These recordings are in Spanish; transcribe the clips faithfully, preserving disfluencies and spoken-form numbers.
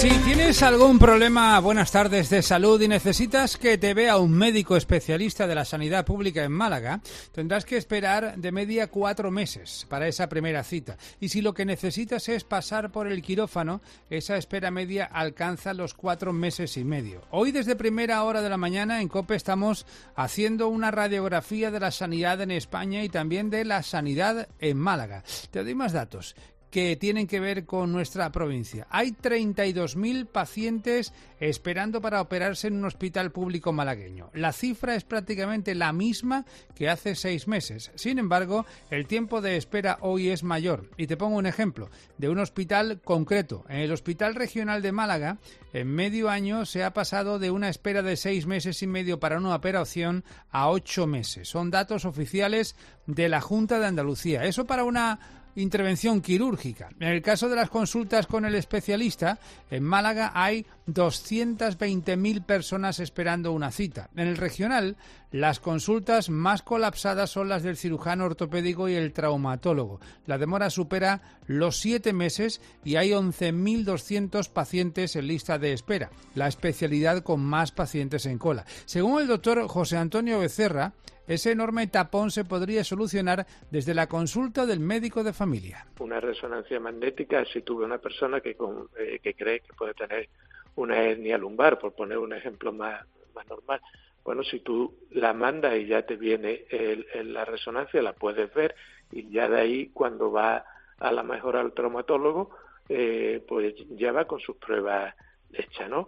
Si tienes algún problema, buenas tardes, de salud y necesitas que te vea un médico especialista de la sanidad pública en Málaga, tendrás que esperar de media cuatro meses para esa primera cita. Y si lo que necesitas es pasar por el quirófano, esa espera media alcanza los cuatro meses y medio. Hoy desde primera hora de la mañana en COPE estamos haciendo una radiografía de la sanidad en España y también de la sanidad en Málaga. Te doy más datos que tienen que ver con nuestra provincia. Hay treinta y dos mil pacientes esperando para operarse en un hospital público malagueño. La cifra es prácticamente la misma que hace seis meses. Sin embargo, el tiempo de espera hoy es mayor. Y te pongo un ejemplo de un hospital concreto. En el Hospital Regional de Málaga, en medio año se ha pasado de una espera de seis meses y medio para una operación a ocho meses. Son datos oficiales de la Junta de Andalucía. Eso para una intervención quirúrgica. En el caso de las consultas con el especialista, en Málaga hay doscientas veinte mil personas esperando una cita. En el regional, las consultas más colapsadas son las del cirujano ortopédico y el traumatólogo. La demora supera los siete meses y hay once mil doscientos pacientes en lista de espera, la especialidad con más pacientes en cola. Según el doctor José Antonio Becerra, ese enorme tapón se podría solucionar desde la consulta del médico de familia. Una resonancia magnética, si tuve una persona que, con, eh, que cree que puede tener una hernia lumbar, por poner un ejemplo más, más normal, bueno, si tú la mandas y ya te viene el, el, la resonancia, la puedes ver, y ya de ahí, cuando va a la mejor al traumatólogo, eh, pues ya va con sus pruebas hechas, ¿no?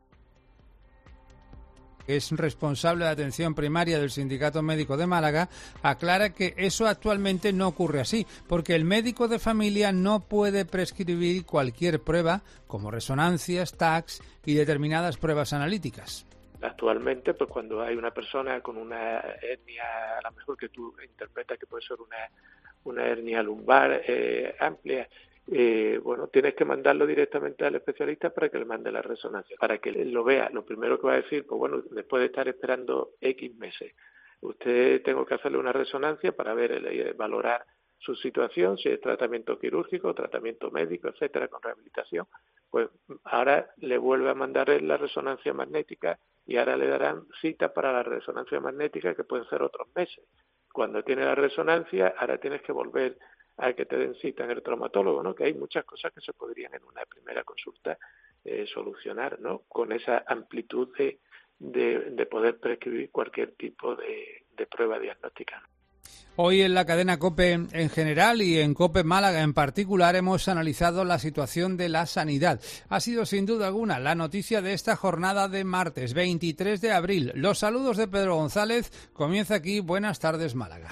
Es responsable de atención primaria del Sindicato Médico de Málaga, aclara que eso actualmente no ocurre así, porque el médico de familia no puede prescribir cualquier prueba, como resonancias, T A Cs y determinadas pruebas analíticas. Actualmente, pues cuando hay una persona con una hernia, a lo mejor que tú interpretas que puede ser una, una hernia lumbar eh, amplia, Eh, bueno, tienes que mandarlo directamente al especialista para que le mande la resonancia, para que lo vea. Lo primero que va a decir, pues bueno, después de estar esperando X meses, usted tengo que hacerle una resonancia para ver, eh, valorar su situación, si es tratamiento quirúrgico, tratamiento médico, etcétera, con rehabilitación. Pues ahora le vuelve a mandar la resonancia magnética y ahora le darán cita para la resonancia magnética, que pueden ser otros meses. Cuando tiene la resonancia, ahora tienes que volver a que te den cita en el traumatólogo, ¿no? Que hay muchas cosas que se podrían en una primera consulta eh, solucionar, ¿no? Con esa amplitud de, de, de poder prescribir cualquier tipo de, de prueba diagnóstica. Hoy en la cadena COPE en general y en COPE Málaga en particular hemos analizado la situación de la sanidad. Ha sido sin duda alguna la noticia de esta jornada de martes veintitrés de abril. Los saludos de Pedro González. Comienza aquí Buenas tardes Málaga.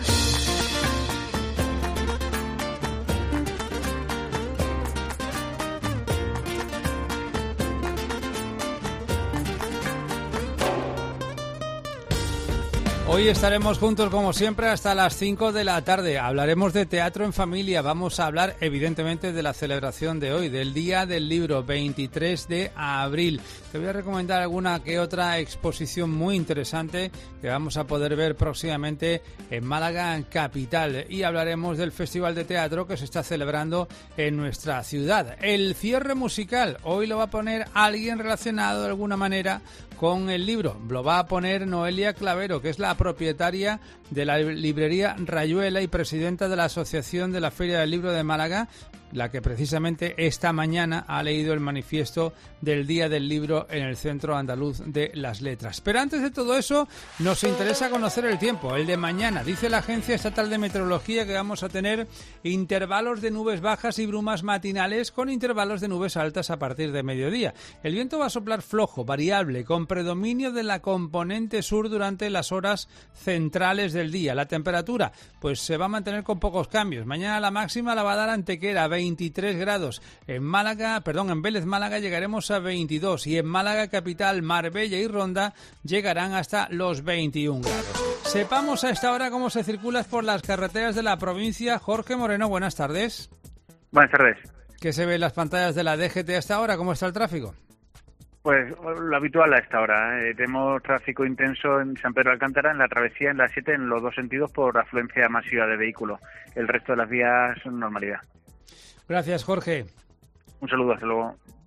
Hoy estaremos juntos como siempre hasta las cinco de la tarde. Hablaremos de teatro en familia. Vamos a hablar evidentemente de la celebración de hoy, del Día del Libro, veintitrés de abril. Te voy a recomendar alguna que otra exposición muy interesante que vamos a poder ver próximamente en Málaga capital. Y hablaremos del Festival de Teatro que se está celebrando en nuestra ciudad. El cierre musical, hoy lo va a poner alguien relacionado de alguna manera con el libro. Lo va a poner Noelia Clavero, que es la propietaria de la librería Rayuela y presidenta de la Asociación de la Feria del Libro de Málaga, la que precisamente esta mañana ha leído el manifiesto del Día del Libro en el Centro Andaluz de las Letras. Pero antes de todo eso, nos interesa conocer el tiempo, el de mañana. Dice la Agencia Estatal de Meteorología que vamos a tener intervalos de nubes bajas y brumas matinales con intervalos de nubes altas a partir de mediodía. El viento va a soplar flojo, variable, con predominio de la componente sur durante las horas centrales del día. La temperatura, pues se va a mantener con pocos cambios. Mañana la máxima la va a dar Antequera, veintitrés grados. En Málaga, perdón, en Vélez Málaga llegaremos a veintidós y en Málaga capital, Marbella y Ronda llegarán hasta los veintiún grados. Sepamos a esta hora cómo se circula por las carreteras de la provincia. Jorge Moreno, buenas tardes. Buenas tardes. ¿Qué se ve en las pantallas de la D G T hasta ahora? ¿Cómo está el tráfico? Pues lo habitual a esta hora. Eh, tenemos tráfico intenso en San Pedro de Alcántara, en la travesía, en la siete, en los dos sentidos por afluencia masiva de vehículos. El resto de las vías son normalidad. Gracias, Jorge. Un saludo, hasta luego.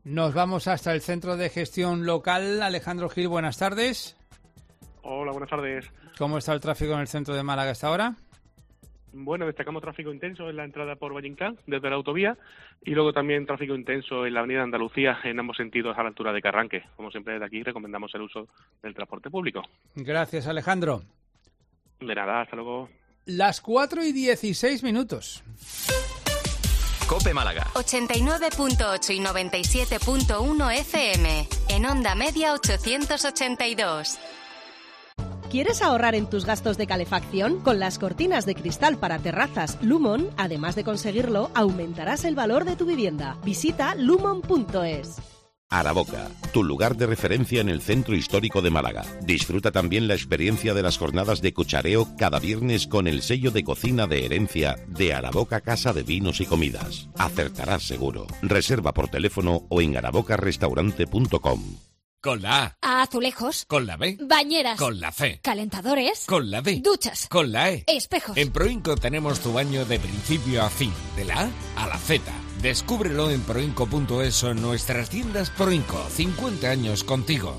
Nos vamos hasta el Centro de Gestión Local. Alejandro Gil, buenas tardes. Hola, buenas tardes. ¿Cómo está el tráfico en el centro de Málaga hasta ahora? Bueno, destacamos tráfico intenso en la entrada por Vallincán, desde la autovía, y luego también tráfico intenso en la avenida Andalucía, en ambos sentidos a la altura de Carranque. Como siempre, desde aquí recomendamos el uso del transporte público. Gracias, Alejandro. De nada, hasta luego. Las cuatro y dieciséis minutos. COPE Málaga. ochenta y nueve punto ocho y noventa y siete punto uno F M. En onda media ochocientos ochenta y dos. ¿Quieres ahorrar en tus gastos de calefacción? Con las cortinas de cristal para terrazas Lumon, además de conseguirlo, aumentarás el valor de tu vivienda. Visita lumon punto es. Araboca, tu lugar de referencia en el centro histórico de Málaga. Disfruta también la experiencia de las jornadas de cuchareo cada viernes con el sello de cocina de herencia de Araboca Casa de Vinos y Comidas. Acertarás seguro. Reserva por teléfono o en araboca restaurante punto com. Con la A. Azulejos. Con la B. Bañeras. Con la C. Calentadores. Con la D. Duchas. Con la E. Espejos. En Proinco tenemos tu baño de principio a fin, de la A a la Z. Descúbrelo en proinco punto es o en nuestras tiendas Proinco. cincuenta años contigo.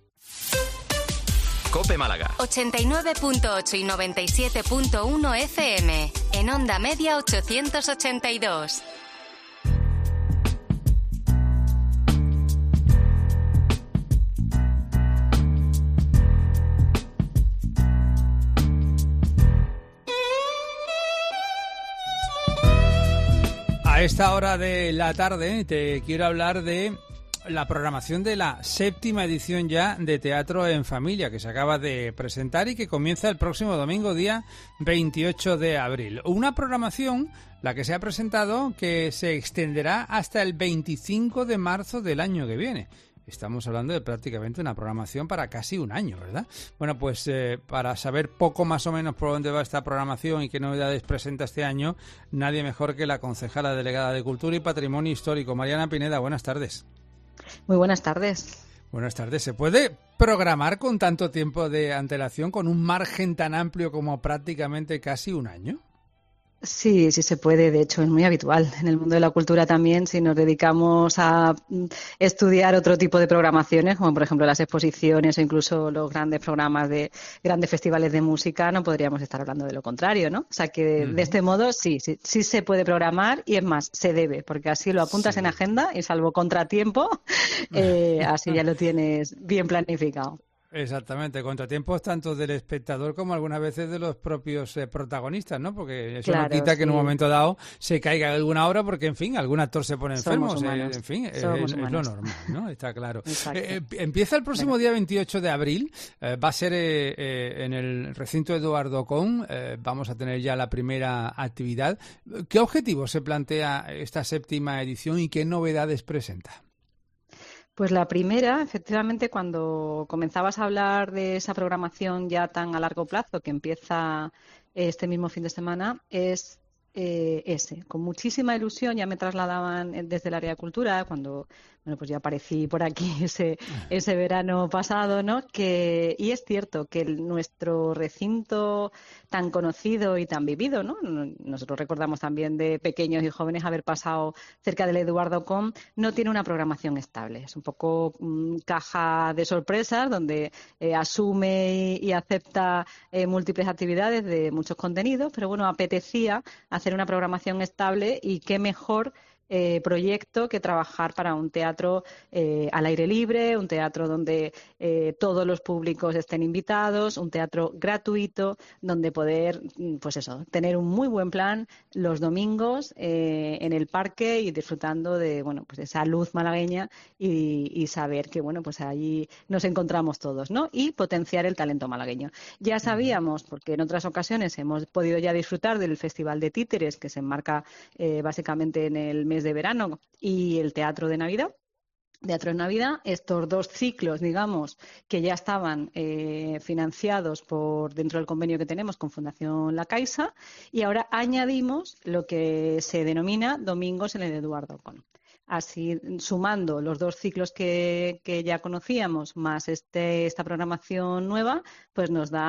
COPE Málaga. ochenta y nueve punto ocho y noventa y siete punto uno F M. En onda media ochocientos ochenta y dos. A esta hora de la tarde te quiero hablar de la programación de la séptima edición ya de Teatro en Familia, que se acaba de presentar y que comienza el próximo domingo, día veintiocho de abril. Una programación, la que se ha presentado, que se extenderá hasta el veinticinco de marzo del año que viene. Estamos hablando de prácticamente una programación para casi un año, ¿verdad? Bueno, pues eh, para saber poco más o menos por dónde va esta programación y qué novedades presenta este año, nadie mejor que la concejala delegada de Cultura y Patrimonio Histórico, Mariana Pineda. Buenas tardes. Muy buenas tardes. Buenas tardes. ¿Se puede programar con tanto tiempo de antelación, con un margen tan amplio como prácticamente casi un año? Sí, sí se puede. De hecho, es muy habitual en el mundo de la cultura también. Si nos dedicamos a estudiar otro tipo de programaciones, como por ejemplo las exposiciones o incluso los grandes programas de grandes festivales de música, no podríamos estar hablando de lo contrario, ¿no? O sea que uh-huh. de este modo sí, sí, sí se puede programar y es más, se debe, porque así lo apuntas sí. en agenda y salvo contratiempo, eh, así ya lo tienes bien planificado. Exactamente, contratiempos tanto del espectador como algunas veces de los propios eh, protagonistas, ¿no? Porque eso claro, no quita sí. que en un momento dado se caiga alguna obra porque, en fin, algún actor se pone enfermo. Eh, en fin, es, es lo normal, ¿no? Está claro. eh, empieza el próximo día veintiocho de abril, eh, va a ser eh, eh, en el recinto Eduardo Con, eh, vamos a tener ya la primera actividad. ¿Qué objetivos se plantea esta séptima edición y qué novedades presenta? Pues la primera, efectivamente, cuando comenzabas a hablar de esa programación ya tan a largo plazo que empieza este mismo fin de semana, es eh, ese. Con muchísima ilusión ya me trasladaban desde el área de cultura, cuando bueno pues ya aparecí por aquí ese ese verano pasado, ¿no? Que y es cierto que el, nuestro recinto tan conocido y tan vivido, ¿no? Nosotros recordamos también de pequeños y jóvenes haber pasado cerca del Eduardo Con, no tiene una programación estable. Es un poco um, caja de sorpresas donde eh, asume y, y acepta eh, múltiples actividades de muchos contenidos, pero bueno, apetecía hacer una programación estable y qué mejor Eh, proyecto que trabajar para un teatro eh, al aire libre, un teatro donde eh, todos los públicos estén invitados, un teatro gratuito, donde poder, pues eso, tener un muy buen plan los domingos eh, en el parque y disfrutando de, bueno, pues esa luz malagueña y, y saber que, bueno, pues allí nos encontramos todos, ¿no? Y potenciar el talento malagueño. Ya sabíamos, porque en otras ocasiones hemos podido ya disfrutar del Festival de Títeres, que se enmarca eh, básicamente en el mes de verano, y el Teatro de Navidad. Teatro de Navidad, estos dos ciclos, digamos, que ya estaban eh, financiados por dentro del convenio que tenemos con Fundación La Caixa, y ahora añadimos lo que se denomina Domingos en el Eduardo Con. Así, sumando los dos ciclos que, que ya conocíamos, más este, esta programación nueva, pues nos da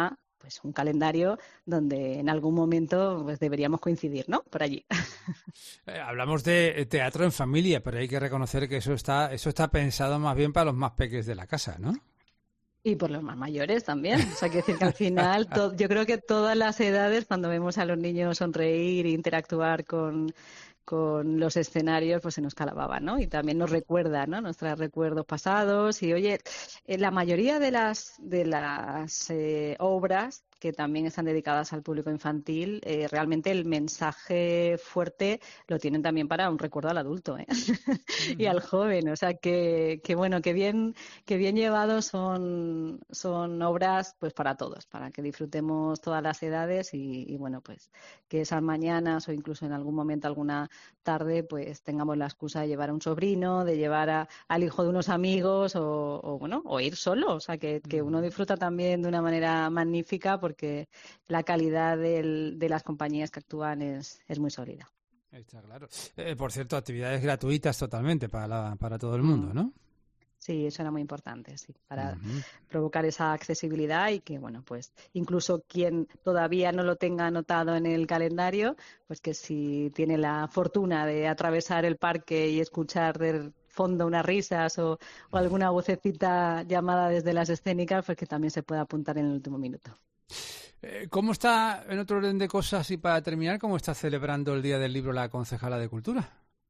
pues un calendario donde en algún momento pues deberíamos coincidir, ¿no? Por allí. Eh, hablamos de teatro en familia, pero hay que reconocer que eso está, eso está pensado más bien para los más pequeños de la casa, ¿no? Y por los más mayores también. O sea, quiero decir que al final, to- yo creo que todas las edades, cuando vemos a los niños sonreír e interactuar con, con los escenarios, pues se nos calababa, ¿no? Y también nos recuerda, ¿no? Nuestros recuerdos pasados. Y oye, eh, la mayoría de las, de las eh, obras que también están dedicadas al público infantil, eh, realmente el mensaje fuerte lo tienen también para un recuerdo al adulto, ¿eh? Mm. Y al joven. O sea, que, que bueno, que bien, que bien llevados son, son obras pues para todos, para que disfrutemos todas las edades y, y bueno, pues que esas mañanas o incluso en algún momento, alguna tarde, pues tengamos la excusa de llevar a un sobrino, de llevar a, al hijo de unos amigos o, o bueno, o ir solo. O sea, que, que uno disfruta también de una manera magnífica porque porque la calidad del, de las compañías que actúan es, es muy sólida. Está claro. Eh, por cierto, actividades gratuitas totalmente para, la, para todo el mundo, ¿no? Sí, eso era muy importante, sí, para uh-huh. provocar esa accesibilidad y que, bueno, pues incluso quien todavía no lo tenga anotado en el calendario, pues que si tiene la fortuna de atravesar el parque y escuchar del fondo unas risas o, o alguna vocecita llamada desde las escénicas, pues que también se pueda apuntar en el último minuto. ¿Cómo está, en otro orden de cosas y para terminar, cómo está celebrando el Día del Libro la concejala de Cultura?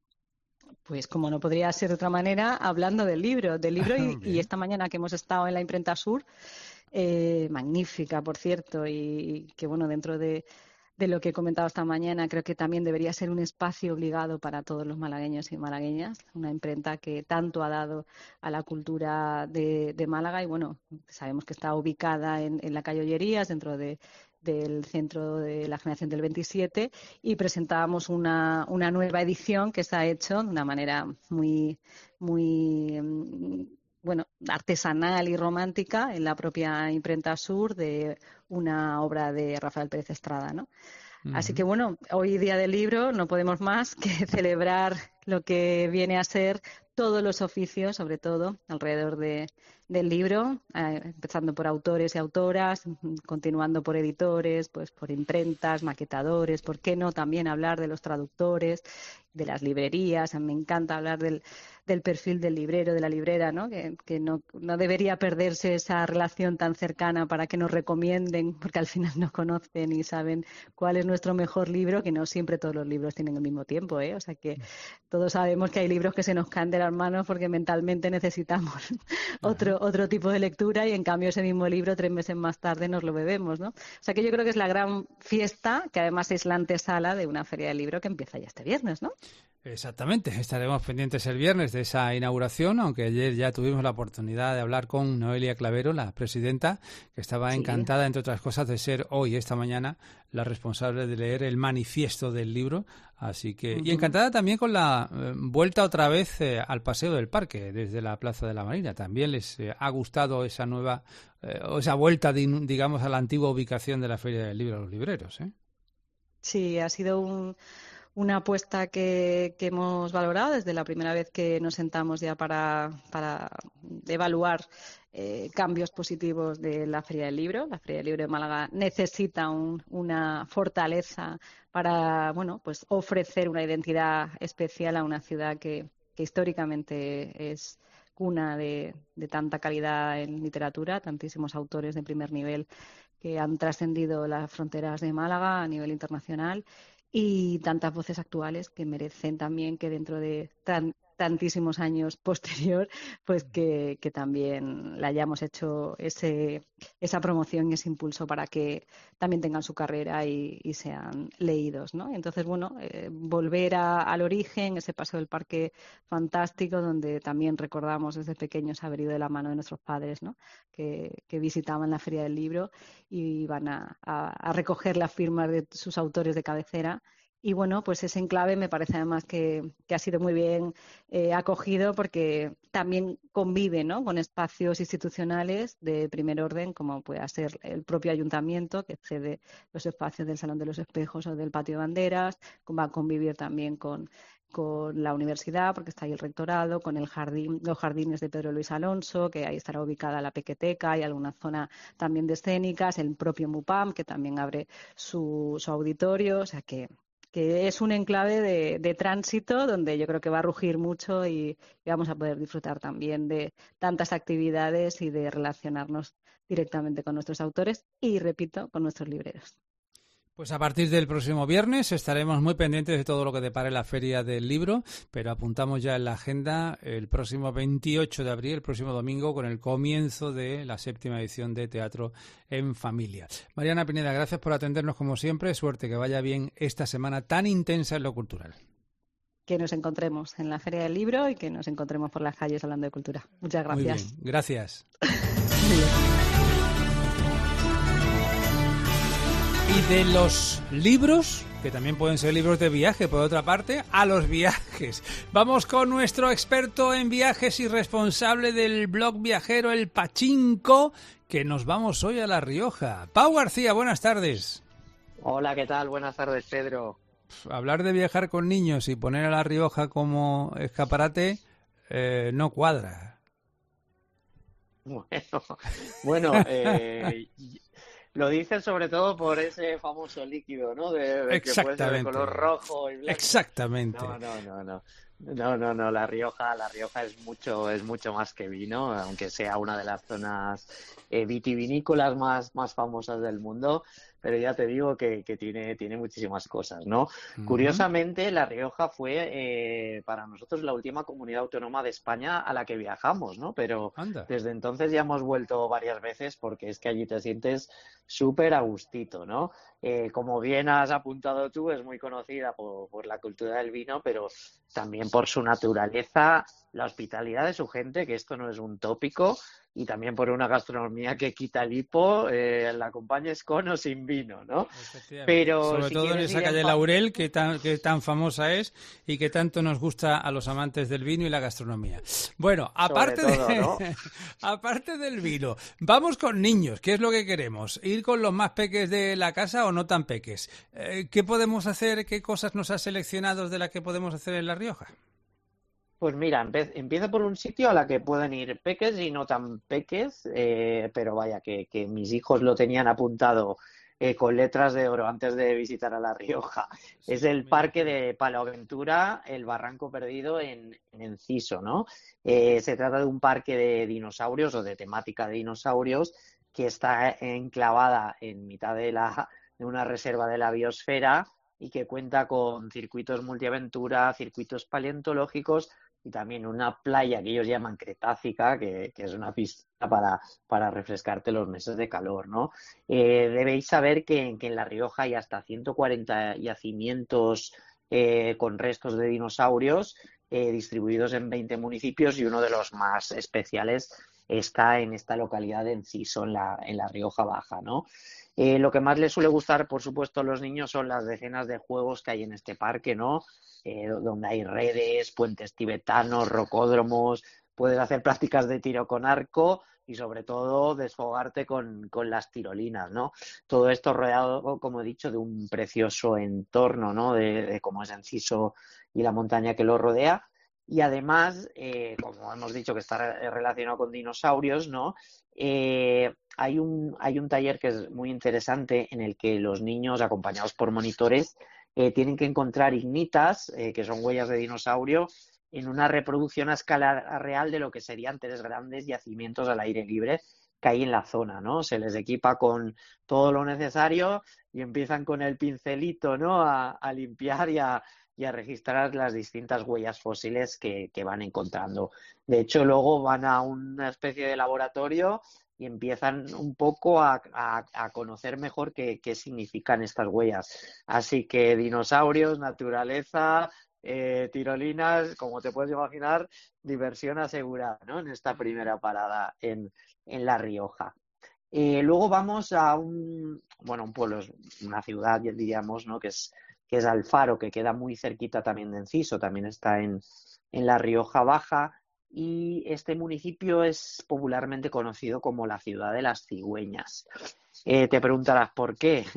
Pues como no podría ser de otra manera, hablando del libro, del libro y, y esta mañana que hemos estado en la Imprenta Sur, eh, magnífica, por cierto, y que bueno, dentro de, de lo que he comentado esta mañana, creo que también debería ser un espacio obligado para todos los malagueños y malagueñas, una imprenta que tanto ha dado a la cultura de, de Málaga y bueno, sabemos que está ubicada en, en la calle Ollerías, dentro de del centro de la generación del veintisiete y presentábamos una, una nueva edición que se ha hecho de una manera muy, muy bueno, artesanal y romántica en la propia Imprenta Sur de una obra de Rafael Pérez Estrada, ¿no? Uh-huh. Así que bueno, hoy Día del Libro no podemos más que celebrar lo que viene a ser todos los oficios, sobre todo alrededor de, del libro, eh, empezando por autores y autoras, continuando por editores, pues por imprentas, maquetadores, ¿por qué no también hablar de los traductores, de las librerías? Me encanta hablar del, del perfil del librero, de la librera, ¿no? Que, que no, no debería perderse esa relación tan cercana para que nos recomienden, porque al final nos conocen y saben cuál es nuestro mejor libro, que no siempre todos los libros tienen el mismo tiempo, ¿eh? O sea que todos sabemos que hay libros que se nos caen de las manos porque mentalmente necesitamos otro, otro tipo de lectura y en cambio ese mismo libro tres meses más tarde nos lo bebemos, ¿no? O sea que yo creo que es la gran fiesta, que además es la antesala de una feria del libro que empieza ya este viernes, ¿no? Exactamente, estaremos pendientes el viernes de esa inauguración, aunque ayer ya tuvimos la oportunidad de hablar con Noelia Clavero, la presidenta, que estaba sí. encantada, entre otras cosas, de ser hoy, esta mañana, la responsable de leer el manifiesto del libro, así que uh-huh. y encantada también con la eh, vuelta otra vez eh, al paseo del parque, desde la Plaza de la Marina. También les eh, ha gustado esa nueva, eh, o esa vuelta, de, digamos, a la antigua ubicación de la Feria del Libro a los libreros, ¿eh? Sí, ha sido un... una apuesta que, que hemos valorado desde la primera vez que nos sentamos ya para, para evaluar eh, cambios positivos de la Feria del Libro. La Feria del Libro de Málaga necesita un, una fortaleza para, bueno, pues ofrecer una identidad especial a una ciudad que, que históricamente es cuna de, de tanta calidad en literatura, tantísimos autores de primer nivel que han trascendido las fronteras de Málaga a nivel internacional. Y tantas voces actuales que merecen también que dentro de tan, tantísimos años posterior, pues que, que también le hayamos hecho ese, esa promoción y ese impulso para que también tengan su carrera y, y sean leídos, ¿no? Entonces, bueno, eh, volver a, al origen, ese paseo del parque fantástico, donde también recordamos desde pequeños haber ido de la mano de nuestros padres, ¿no? Que, que visitaban la Feria del Libro y iban a, a, a recoger las firmas de sus autores de cabecera. Y bueno, pues ese enclave me parece además que, que ha sido muy bien eh, acogido porque también convive, ¿no?, con espacios institucionales de primer orden, como puede ser el propio ayuntamiento, que cede los espacios del Salón de los Espejos o del Patio de Banderas, va a convivir también con, con la universidad, porque está ahí el rectorado, con el jardín, los jardines de Pedro Luis Alonso, que ahí estará ubicada la Pequeteca, hay alguna zona también de escénicas, el propio MUPAM, que también abre su, su auditorio, o sea que, que es un enclave de, de tránsito donde yo creo que va a rugir mucho y, y vamos a poder disfrutar también de tantas actividades y de relacionarnos directamente con nuestros autores y, repito, con nuestros libreros. Pues a partir del próximo viernes estaremos muy pendientes de todo lo que depare la Feria del Libro, pero apuntamos ya en la agenda el próximo veintiocho de abril, el próximo domingo, con el comienzo de la séptima edición de Teatro en Familia. Mariana Pineda, gracias por atendernos como siempre. Suerte, que vaya bien esta semana tan intensa en lo cultural. Que nos encontremos en la Feria del Libro y que nos encontremos por las calles hablando de cultura. Muchas gracias. Muy bien, gracias. Y de los libros, que también pueden ser libros de viaje, por otra parte, a los viajes. Vamos con nuestro experto en viajes y responsable del blog viajero El Pachinko, que nos vamos hoy a La Rioja. Pau García, buenas tardes. Hola, ¿qué tal? Buenas tardes, Pedro. Hablar de viajar con niños y poner a La Rioja como escaparate eh, no cuadra. Bueno, bueno eh... Lo dices sobre todo por ese famoso líquido, ¿no? De, de que puede ser de color rojo y blanco. Exactamente. No, no, no, no. No, no, no. La Rioja, la Rioja es mucho, es mucho más que vino, aunque sea una de las zonas eh, vitivinícolas más, más famosas del mundo. Pero ya te digo que, que tiene, tiene muchísimas cosas, ¿no? Uh-huh. Curiosamente, La Rioja fue eh, para nosotros la última comunidad autónoma de España a la que viajamos, ¿no? Pero Anda. Desde entonces ya hemos vuelto varias veces porque es que allí te sientes súper a gustito, ¿no? Eh, como bien has apuntado tú, es muy conocida por, por la cultura del vino, pero también por su naturaleza, la hospitalidad de su gente, que esto no es un tópico, y también por una gastronomía que quita el hipo, eh, la acompañes con o sin vino, ¿no? Pero sobre si todo en esa calle en... Laurel, que tan, que tan famosa es y que tanto nos gusta a los amantes del vino y la gastronomía. Bueno, aparte, todo, de... ¿no? aparte del vino, vamos con niños, ¿qué es lo que queremos? ¿Ir con los más peques de la casa o no tan peques? Eh, ¿Qué podemos hacer? ¿Qué cosas nos has seleccionado de las que podemos hacer en La Rioja? Pues mira, empieza por un sitio a la que pueden ir peques y no tan peques, eh, pero vaya, que, que mis hijos lo tenían apuntado eh, con letras de oro antes de visitar a La Rioja. Sí, es el mira. Parque de Paloaventura, el Barranco Perdido en, en Enciso, ¿no? Eh, se trata de un parque de dinosaurios o de temática de dinosaurios que está enclavada en mitad de, la, de una reserva de la biosfera y que cuenta con circuitos multiaventura, circuitos paleontológicos y también una playa que ellos llaman cretácica, que, que es una pista para, para refrescarte los meses de calor, ¿no? Eh, debéis saber que, que en La Rioja hay hasta ciento cuarenta yacimientos eh, con restos de dinosaurios eh, distribuidos en veinte municipios y uno de los más especiales está en esta localidad de Enciso, en la, en la Rioja Baja, ¿no? Eh, lo que más les suele gustar, por supuesto, a los niños son las decenas de juegos que hay en este parque, ¿no? Eh, donde hay redes, puentes tibetanos, rocódromos, puedes hacer prácticas de tiro con arco y, sobre todo, desfogarte con, con las tirolinas, ¿no? Todo esto rodeado, como he dicho, de un precioso entorno, ¿no? De, de cómo es Enciso y la montaña que lo rodea. Y además, eh, como hemos dicho que está relacionado con dinosaurios, ¿no? Eh, hay un, hay un taller que es muy interesante en el que los niños, acompañados por monitores, eh, tienen que encontrar ignitas, eh, que son huellas de dinosaurio, en una reproducción a escala real de lo que serían tres grandes yacimientos al aire libre que hay en la zona, ¿no? Se les equipa con todo lo necesario y empiezan con el pincelito, ¿no? A, a limpiar y a, y a registrar las distintas huellas fósiles que, que van encontrando. De hecho, luego van a una especie de laboratorio y empiezan un poco a, a, a conocer mejor qué, qué significan estas huellas. Así que dinosaurios, naturaleza, eh, tirolinas, como te puedes imaginar, diversión asegurada, ¿no? En esta primera parada en, en La Rioja. Eh, luego vamos a un, bueno, un pueblo, una ciudad, diríamos, ¿no? Que es, que es Alfaro, que queda muy cerquita también de Enciso, también está en, en La Rioja Baja. Y este municipio es popularmente conocido como la ciudad de las cigüeñas. Eh, te preguntarás por qué.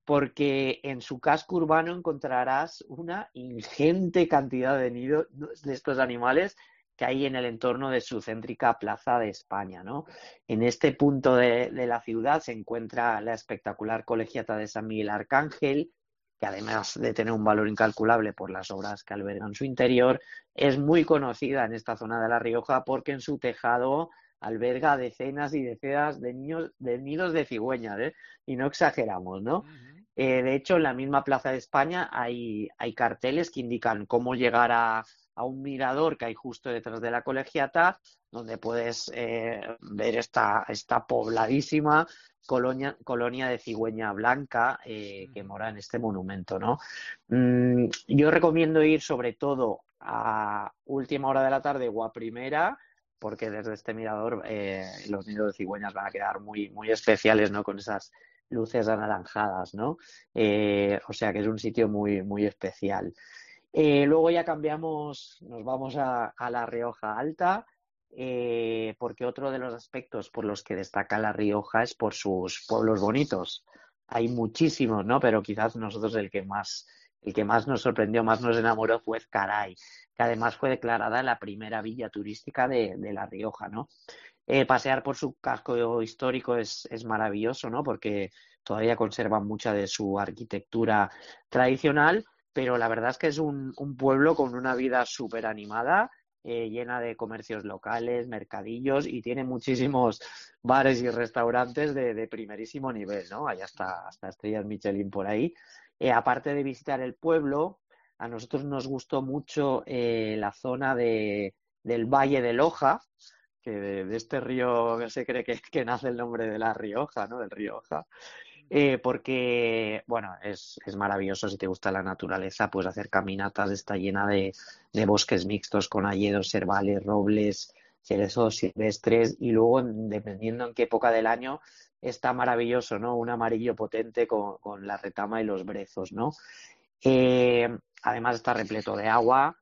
porque en su casco urbano encontrarás una ingente cantidad de nidos de estos animales que hay en el entorno de su céntrica Plaza de España, ¿no? En este punto de, de la ciudad se encuentra la espectacular colegiata de San Miguel Arcángel, que además de tener un valor incalculable por las obras que alberga en su interior, es muy conocida en esta zona de La Rioja porque en su tejado alberga decenas y decenas de, niños, de nidos de cigüeñas, ¿eh? Y no exageramos, ¿no? Uh-huh. Eh, de hecho, en la misma Plaza de España hay, hay carteles que indican cómo llegar a, a un mirador que hay justo detrás de la colegiata, donde puedes eh, ver esta, esta pobladísima colonia, colonia de cigüeña blanca eh, que mora en este monumento, ¿no? Mm, yo recomiendo ir sobre todo a última hora de la tarde o a primera, porque desde este mirador eh, los nidos de cigüeñas van a quedar muy, muy especiales, ¿no? Con esas luces anaranjadas, ¿no? Eh, o sea que es un sitio muy, muy especial. Eh, luego ya cambiamos, nos vamos a, a La Rioja Alta, eh, porque otro de los aspectos por los que destaca La Rioja es por sus pueblos bonitos. Hay muchísimos, ¿no? Pero quizás nosotros el que más, el que más nos sorprendió, más nos enamoró fue Ezcaray, que además fue declarada la primera villa turística de, de La Rioja, ¿no? Eh, pasear por su casco histórico es, es maravilloso, ¿no? Porque todavía conservan mucha de su arquitectura tradicional, pero la verdad es que es un, un pueblo con una vida súper animada, eh, llena de comercios locales, mercadillos, y tiene muchísimos bares y restaurantes de, de primerísimo nivel, ¿no? Hay hasta, hasta estrellas Michelin por ahí. Eh, aparte de visitar el pueblo, a nosotros nos gustó mucho eh, la zona de, del Valle de Loja, que de, de este río que se cree que, que nace el nombre de La Rioja, ¿no? Del río Oja. Eh, porque, bueno, es, es maravilloso. Si te gusta la naturaleza, puedes hacer caminatas. Está llena de, de bosques mixtos con hayedos, cervales, robles, cerezos silvestres, y luego, dependiendo en qué época del año, está maravilloso, ¿no? Un amarillo potente con, con la retama y los brezos, ¿no? Eh, además está repleto de agua.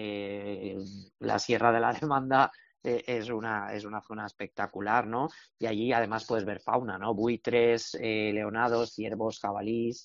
Eh, la Sierra de la Demanda eh, es una es una zona espectacular, ¿no? Y allí además puedes ver fauna, ¿no? Buitres, eh, leonados, ciervos, jabalís,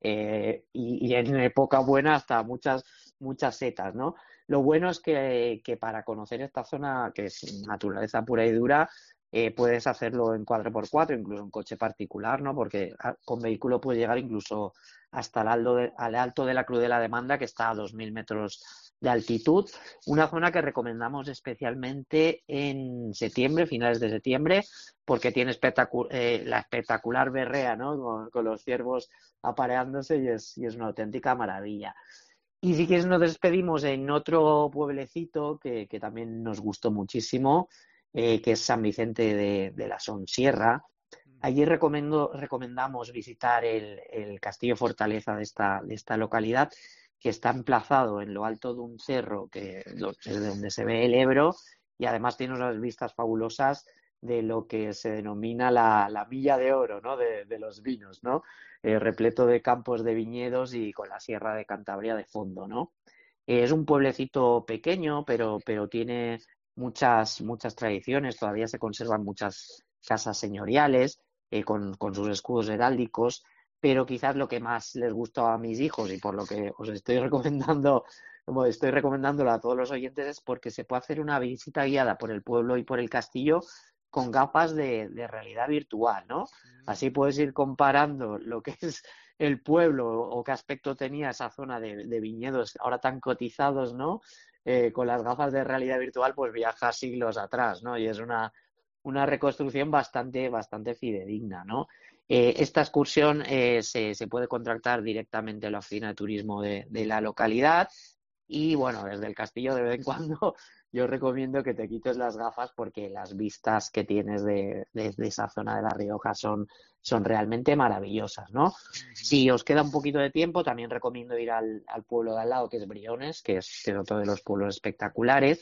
eh, y, y en época buena hasta muchas muchas setas, ¿no? Lo bueno es que, que para conocer esta zona, que es naturaleza pura y dura, eh, puedes hacerlo en cuatro por cuatro, incluso en coche particular, ¿no? Porque con vehículo puedes llegar incluso hasta el alto de, al alto de la Cruz de la Demanda, que está a dos mil metros de altitud. Una zona que recomendamos especialmente en septiembre, finales de septiembre, porque tiene espectacu- eh, la espectacular berrea, ¿no? Con, con los ciervos apareándose, y es, y es una auténtica maravilla. Y si quieres nos despedimos en otro pueblecito que, que también nos gustó muchísimo, eh, que es San Vicente de, de la Sonsierra. Allí recomiendo, recomendamos visitar el, el castillo fortaleza de esta, de esta localidad, que está emplazado en lo alto de un cerro que desde donde se ve el Ebro, y además tiene unas vistas fabulosas de lo que se denomina la, la milla de oro, ¿no? de, de los vinos, ¿no? Eh, repleto de campos de viñedos y con la Sierra de Cantabria de fondo, ¿no? Eh, es un pueblecito pequeño, pero, pero tiene muchas, muchas tradiciones. Todavía se conservan muchas casas señoriales eh, con, con sus escudos heráldicos, pero quizás lo que más les gustó a mis hijos, y por lo que os estoy recomendando, como estoy recomendándolo a todos los oyentes, es porque se puede hacer una visita guiada por el pueblo y por el castillo con gafas de, de realidad virtual, ¿no? Así puedes ir comparando lo que es el pueblo o qué aspecto tenía esa zona de, de viñedos ahora tan cotizados, ¿no? Eh, con las gafas de realidad virtual, pues viajas siglos atrás, ¿no? Y es una, una reconstrucción bastante, bastante fidedigna, ¿no? Eh, esta excursión eh, se, se puede contratar directamente en la oficina de turismo de, de la localidad, y bueno, desde el castillo de vez en cuando yo recomiendo que te quites las gafas, porque las vistas que tienes de, de, de esa zona de La Rioja son, son realmente maravillosas, ¿no? Si os queda un poquito de tiempo, también recomiendo ir al, al pueblo de al lado, que es Briones, que es, que es otro de los pueblos espectaculares.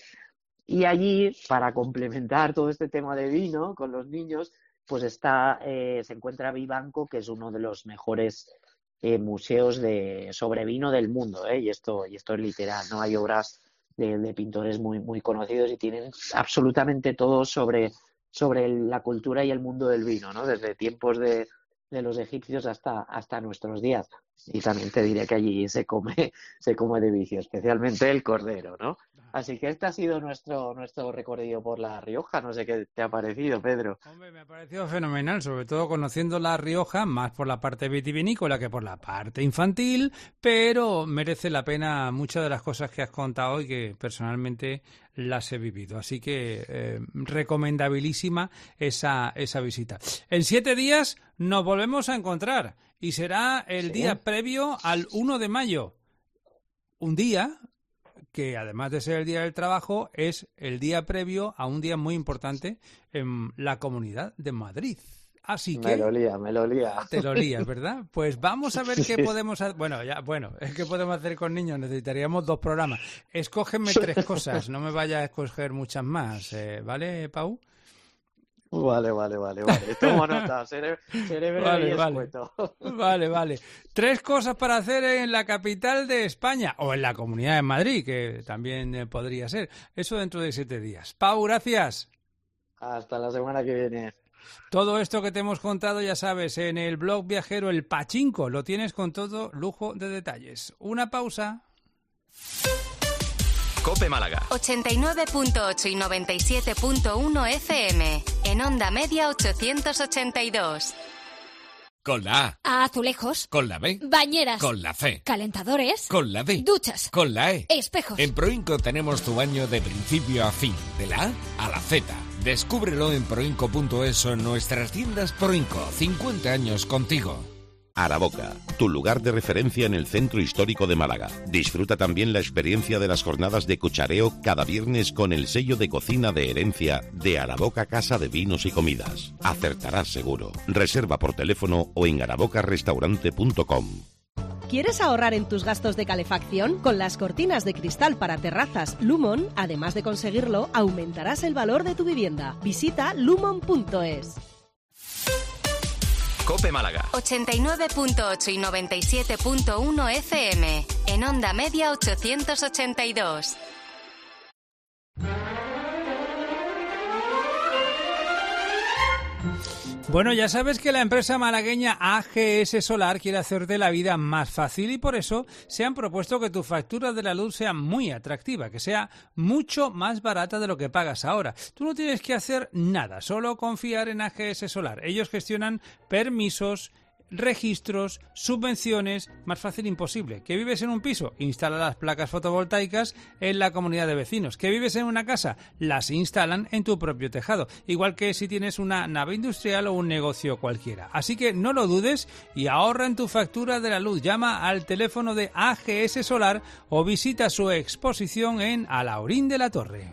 Y allí, para complementar todo este tema de vino con los niños, pues está eh, se encuentra Vivanco, que es uno de los mejores eh, museos de sobre vino del mundo, ¿eh? y esto y esto es literal, ¿no? Hay obras de, de pintores muy muy conocidos y tienen absolutamente todo sobre sobre la cultura y el mundo del vino, ¿no? Desde tiempos de, de los egipcios hasta, hasta nuestros días. Y también te diré que allí se come, se come de vicio, especialmente el cordero, ¿no? Así que este ha sido nuestro, nuestro recorrido por La Rioja. No sé qué te ha parecido, Pedro. Hombre, me ha parecido fenomenal, sobre todo conociendo La Rioja, más por la parte vitivinícola que por la parte infantil, pero merece la pena muchas de las cosas que has contado y que personalmente las he vivido. Así que eh, recomendabilísima esa, esa visita. En siete días nos volvemos a encontrar y será el ¿Sí? día previo al uno de mayo. Un día que, además de ser el Día del Trabajo, es el día previo a un día muy importante en la Comunidad de Madrid. Así que... Me lo lía, me lo lía. Te lo lías, ¿verdad? Pues vamos a ver qué podemos hacer. Bueno, ya, bueno, ¿qué podemos hacer con niños? Necesitaríamos dos programas. Escógeme tres cosas, no me vayas a escoger muchas más, eh, ¿vale, Pau? Vale, vale, vale, vale. Tomo nota, seré, seré breve vale, y vale. escueto. Vale, vale. Tres cosas para hacer en la capital de España o en la Comunidad de Madrid, que también eh, podría ser. Eso dentro de siete días. Pau, gracias. Hasta la semana que viene. Todo esto que te hemos contado, ya sabes, en el blog viajero El Pachinko. Lo tienes con todo lujo de detalles. Una pausa. COPE Málaga. ochenta y nueve punto ocho y noventa y siete punto uno F M. En onda media ochocientos ochenta y dos. Con la A. Azulejos. Con la B. Bañeras. Con la C. Calentadores. Con la D. Duchas. Con la E. Espejos. En Proinco tenemos tu baño de principio a fin, de la A a la Z. Descúbrelo en proinco punto es o en nuestras tiendas Proinco. cincuenta años contigo. Araboca, tu lugar de referencia en el centro histórico de Málaga. Disfruta también la experiencia de las jornadas de cuchareo cada viernes con el sello de cocina de herencia de Araboca Casa de Vinos y Comidas. Acertarás seguro. Reserva por teléfono o en araboca restaurante punto com. ¿Quieres ahorrar en tus gastos de calefacción? Con las cortinas de cristal para terrazas Lumon, además de conseguirlo, aumentarás el valor de tu vivienda. Visita lumon punto es. COPE Málaga. ochenta y nueve punto ocho y noventa y siete punto uno F M. En onda media ochocientos ochenta y dos. Bueno, ya sabes que la empresa malagueña A G S Solar quiere hacerte la vida más fácil y por eso se han propuesto que tu factura de la luz sea muy atractiva, que sea mucho más barata de lo que pagas ahora. Tú no tienes que hacer nada, solo confiar en A G S Solar. Ellos gestionan permisos, registros, subvenciones, más fácil imposible. ¿Que vives en un piso? Instala las placas fotovoltaicas en la comunidad de vecinos. ¿Que vives en una casa? Las instalan en tu propio tejado, igual que si tienes una nave industrial o un negocio cualquiera. Así que no lo dudes y ahorra en tu factura de la luz. Llama al teléfono de A G S Solar o visita su exposición en Alhaurín de la Torre.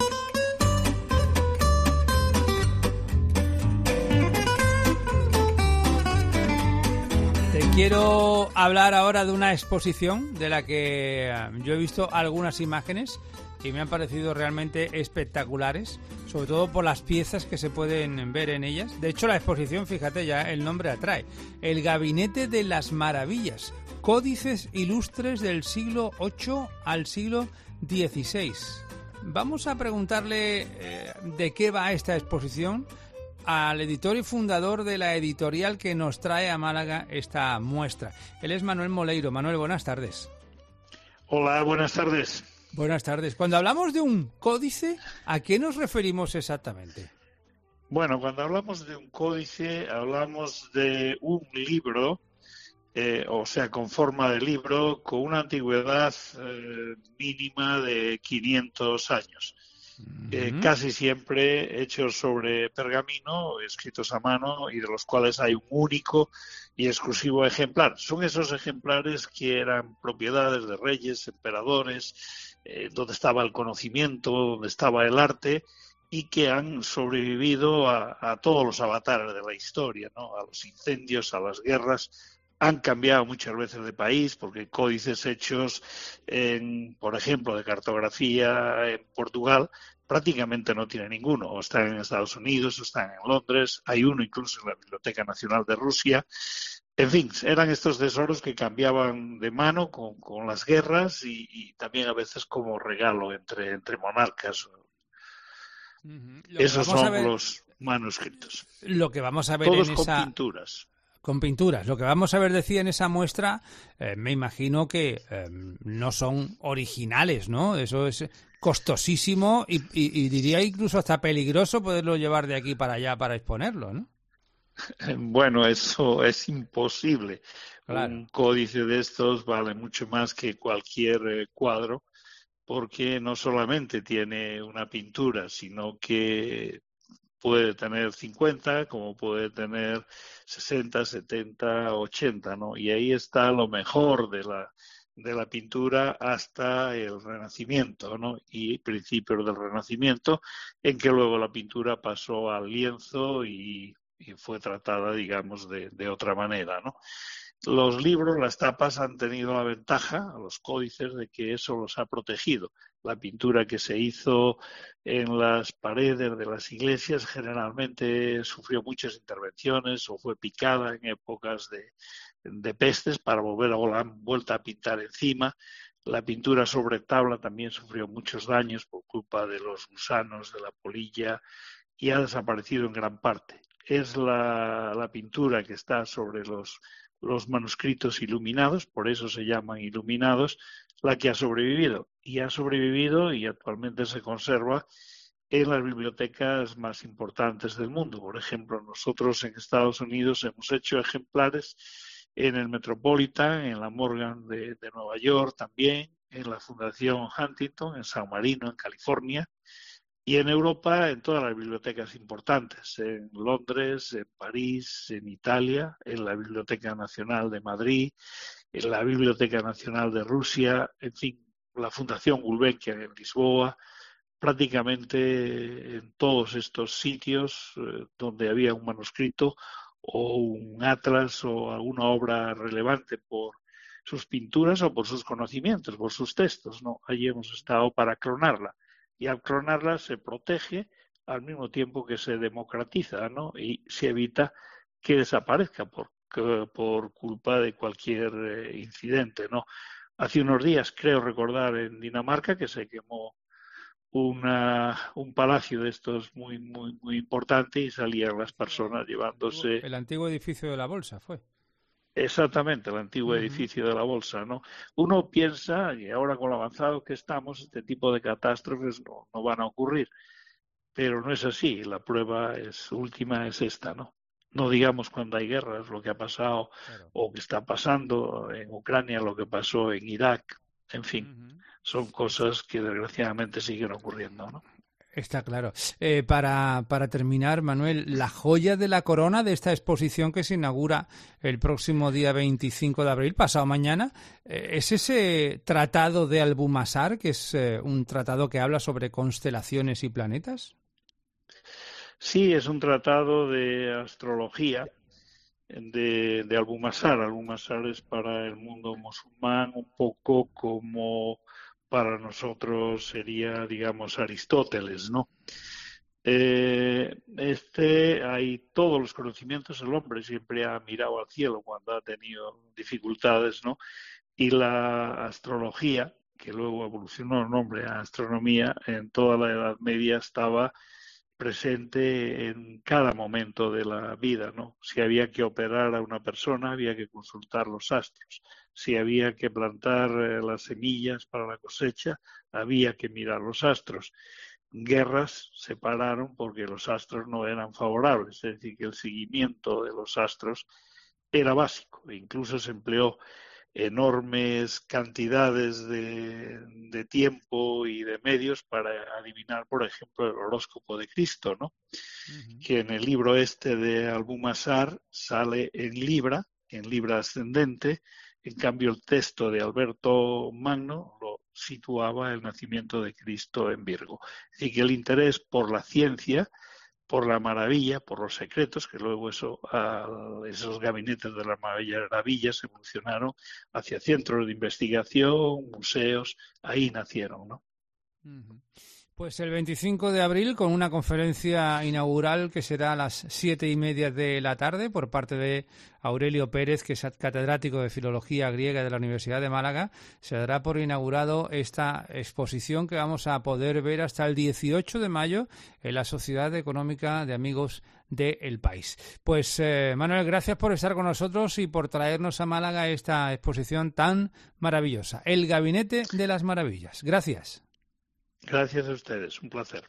Quiero hablar ahora de una exposición de la que yo he visto algunas imágenes y me han parecido realmente espectaculares, sobre todo por las piezas que se pueden ver en ellas. De hecho, la exposición, fíjate, ya el nombre atrae. El Gabinete de las Maravillas, códices ilustres del siglo ocho al siglo dieciséis. Vamos a preguntarle eh, de qué va esta exposición al editor y fundador de la editorial que nos trae a Málaga esta muestra. Él es Manuel Moleiro. Manuel, buenas tardes. Hola, buenas tardes. Buenas tardes. Cuando hablamos de un códice, ¿a qué nos referimos exactamente? Bueno, cuando hablamos de un códice, hablamos de un libro, eh, o sea, con forma de libro, con una antigüedad eh, mínima de quinientos años. Eh, casi siempre hechos sobre pergamino, escritos a mano y de los cuales hay un único y exclusivo ejemplar. Son esos ejemplares que eran propiedades de reyes, emperadores, eh, donde estaba el conocimiento, donde estaba el arte y que han sobrevivido a, a todos los avatares de la historia, ¿no? A los incendios, a las guerras. Han cambiado muchas veces de país porque códices hechos, en, por ejemplo, de cartografía en Portugal, prácticamente no tiene ninguno. O están en Estados Unidos, o están en Londres, hay uno incluso en la Biblioteca Nacional de Rusia. En fin, eran estos tesoros que cambiaban de mano con, con las guerras y, y también a veces como regalo entre, entre monarcas. Uh-huh. Esos son ver, los manuscritos. Lo que vamos a ver Todos en con esa... pinturas. con pinturas. Lo que vamos a ver, decía, en esa muestra, eh, me imagino que eh, no son originales, ¿no? Eso es costosísimo y, y, y diría incluso hasta peligroso poderlo llevar de aquí para allá para exponerlo, ¿no? Bueno, eso es imposible. Claro. Un códice de estos vale mucho más que cualquier eh, cuadro, porque no solamente tiene una pintura, sino que puede tener cincuenta, como puede tener sesenta, setenta, ochenta, ¿no? Y ahí está lo mejor de la, de la pintura hasta el Renacimiento, ¿no? Y principios del Renacimiento, en que luego la pintura pasó al lienzo y, y fue tratada, digamos, de, de otra manera, ¿no? Los libros, las tapas han tenido la ventaja, los códices, de que eso los ha protegido. La pintura que se hizo en las paredes de las iglesias generalmente sufrió muchas intervenciones o fue picada en épocas de, de pestes para volver a volar, vuelta a pintar encima. La pintura sobre tabla también sufrió muchos daños por culpa de los gusanos, de la polilla, y ha desaparecido en gran parte. Es la, la pintura que está sobre los los manuscritos iluminados, por eso se llaman iluminados, la que ha sobrevivido. Y ha sobrevivido y actualmente se conserva en las bibliotecas más importantes del mundo. Por ejemplo, nosotros en Estados Unidos hemos hecho ejemplares en el Metropolitan, en la Morgan de, de Nueva York también, en la Fundación Huntington, en San Marino, en California, y en Europa, en todas las bibliotecas importantes, en Londres, en París, en Italia, en la Biblioteca Nacional de Madrid, en la Biblioteca Nacional de Rusia, en fin, la Fundación Gulbenkian en Lisboa, prácticamente en todos estos sitios eh, donde había un manuscrito o un atlas o alguna obra relevante por sus pinturas o por sus conocimientos, por sus textos, ¿no? Allí hemos estado para clonarla. Y al clonarla se protege al mismo tiempo que se democratiza, ¿no? Y se evita que desaparezca por, por culpa de cualquier eh, incidente, ¿no? Hace unos días, creo recordar, en Dinamarca, que se quemó una, un palacio de estos muy, muy, muy importante y salían las personas llevándose... El antiguo edificio de la Bolsa fue. Exactamente, el antiguo uh-huh. edificio de la Bolsa, ¿no? Uno piensa, y ahora con lo avanzado que estamos, este tipo de catástrofes no, no van a ocurrir, pero no es así. La prueba es última es esta, ¿no? No digamos cuando hay guerras, lo que ha pasado claro. o que está pasando en Ucrania, lo que pasó en Irak, en fin, uh-huh. son cosas que desgraciadamente siguen ocurriendo, ¿no? Está claro. Eh, para, para terminar, Manuel, la joya de la corona de esta exposición que se inaugura el próximo día veinticinco de abril, pasado mañana, eh, es ese tratado de Albumazar, que es eh, un tratado que habla sobre constelaciones y planetas. Sí, es un tratado de astrología de, de Albumazar. Albumazar es para el mundo musulmán un poco como... para nosotros sería, digamos, Aristóteles, ¿no? Eh, este, hay todos los conocimientos, el hombre siempre ha mirado al cielo cuando ha tenido dificultades, ¿no? Y la astrología, que luego evolucionó el nombre a astronomía, en toda la Edad Media estaba presente en cada momento de la vida, ¿no? Si había que operar a una persona, había que consultar los astros. Si había que plantar eh, las semillas para la cosecha, había que mirar los astros. Guerras se pararon porque los astros no eran favorables, es decir, que el seguimiento de los astros era básico. Incluso se empleó enormes cantidades de, de tiempo y de medios para adivinar, por ejemplo, el horóscopo de Cristo, ¿no? Uh-huh. Que en el libro este de Albumazar sale en Libra, en Libra ascendente. En cambio, el texto de Alberto Magno lo situaba el nacimiento de Cristo en Virgo. Es decir, que el interés por la ciencia, por la maravilla, por los secretos, que luego eso, uh, esos gabinetes de las maravillas evolucionaron hacia centros de investigación, museos, ahí nacieron, ¿no? Uh-huh. Pues el veinticinco de abril, con una conferencia inaugural que será a las siete y media de la tarde por parte de Aurelio Pérez, que es catedrático de Filología Griega de la Universidad de Málaga, se dará por inaugurado esta exposición que vamos a poder ver hasta el dieciocho de mayo en la Sociedad Económica de Amigos del País. Pues eh, Manuel, gracias por estar con nosotros y por traernos a Málaga esta exposición tan maravillosa, El Gabinete de las Maravillas. Gracias. Gracias a ustedes, un placer.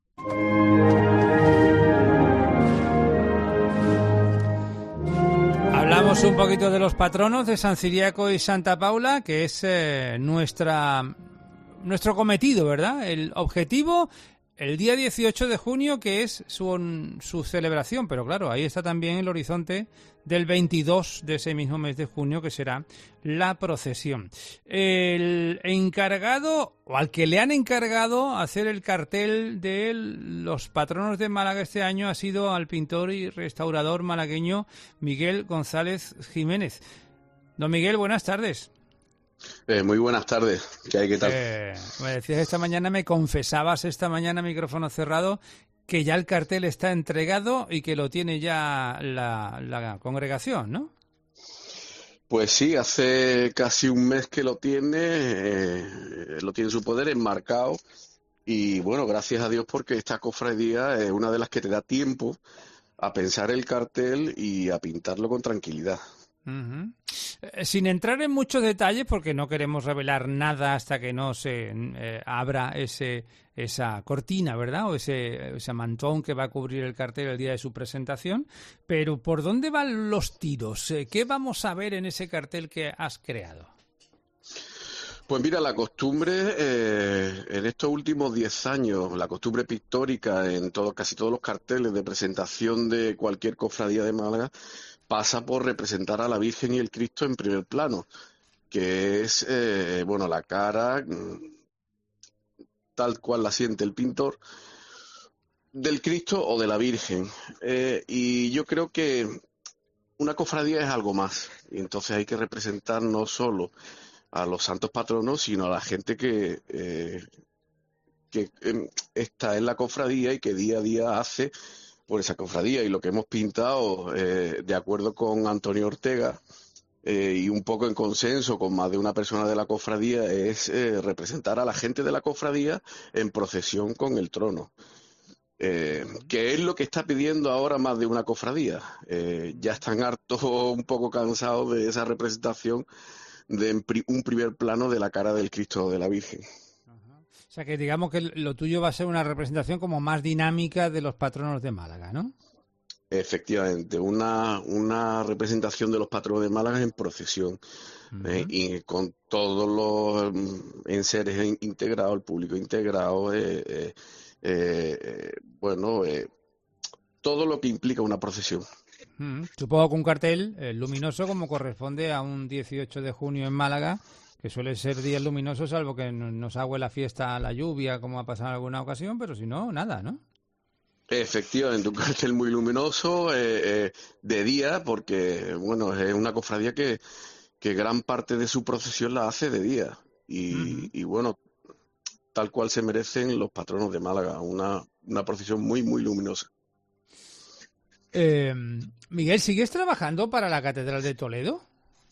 Hablamos un poquito de los patronos de San Ciriaco y Santa Paula, que es eh, nuestra nuestro cometido, ¿verdad? El objetivo, el día dieciocho de junio, que es su, su celebración, pero claro, ahí está también el horizonte del veintidós de ese mismo mes de junio, que será la procesión. El encargado, o al que le han encargado hacer el cartel de los patronos de Málaga este año, ha sido al pintor y restaurador malagueño Miguel González Jiménez. Don Miguel, buenas tardes. Eh, muy buenas tardes. ¿Qué hay? ¿Qué tal? Eh, me decías esta mañana, me confesabas esta mañana, micrófono cerrado, que ya el cartel está entregado y que lo tiene ya la, la congregación, ¿no? Pues sí, hace casi un mes que lo tiene, eh, lo tiene en su poder, enmarcado, y bueno, gracias a Dios porque esta cofradía es una de las que te da tiempo a pensar el cartel y a pintarlo con tranquilidad. Uh-huh. Eh, sin entrar en muchos detalles, porque no queremos revelar nada hasta que no se eh, abra ese esa cortina, ¿verdad? O ese, ese mantón que va a cubrir el cartel el día de su presentación. Pero ¿por dónde van los tiros? Eh, ¿Qué vamos a ver en ese cartel que has creado? Pues mira, la costumbre eh, en estos últimos diez años, la costumbre pictórica en todo, casi todos los carteles de presentación de cualquier cofradía de Málaga pasa por representar a la Virgen y el Cristo en primer plano, que es, eh, bueno, la cara tal cual la siente el pintor, del Cristo o de la Virgen. Eh, y yo creo que una cofradía es algo más, y entonces hay que representar no solo a los santos patronos, sino a la gente que, eh, que eh, está en la cofradía y que día a día hace por esa cofradía. Y lo que hemos pintado, eh, de acuerdo con Antonio Ortega, eh, y un poco en consenso con más de una persona de la cofradía, es eh, representar a la gente de la cofradía en procesión con el trono. Eh, que es lo que está pidiendo ahora más de una cofradía. Eh, ya están hartos, un poco cansados de esa representación de un primer plano de la cara del Cristo o de la Virgen. O sea que digamos que lo tuyo va a ser una representación como más dinámica de los patronos de Málaga, ¿no? Efectivamente, una, una representación de los patronos de Málaga en procesión, uh-huh. eh, y con todos los um, enseres integrados, el público integrado, eh, eh, eh, bueno, eh, todo lo que implica una procesión. Uh-huh. Supongo que un cartel eh, luminoso como corresponde a un dieciocho de junio en Málaga, que suele ser días luminosos, salvo que nos agüe la fiesta a la lluvia, como ha pasado en alguna ocasión, pero si no, nada, ¿no? Efectivamente, un cartel muy luminoso, eh, eh, de día, porque, bueno, es una cofradía que, que gran parte de su procesión la hace de día. Y, uh-huh. y bueno, tal cual se merecen los patronos de Málaga, una, una procesión muy, muy luminosa. Eh, Miguel, ¿sigues trabajando para la Catedral de Toledo?